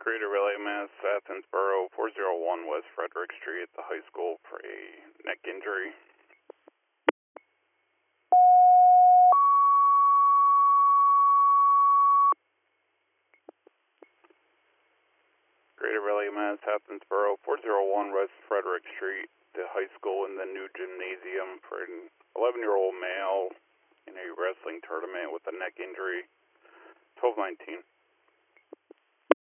Greater Valley, Mass, Athensboro, 401 West Frederick Street at the high school for a neck injury. Greater Valley, Mass, Athensboro, 401 West Frederick Street, the high school in the new gymnasium for an 11-year-old male in a wrestling tournament with a neck injury. 1219.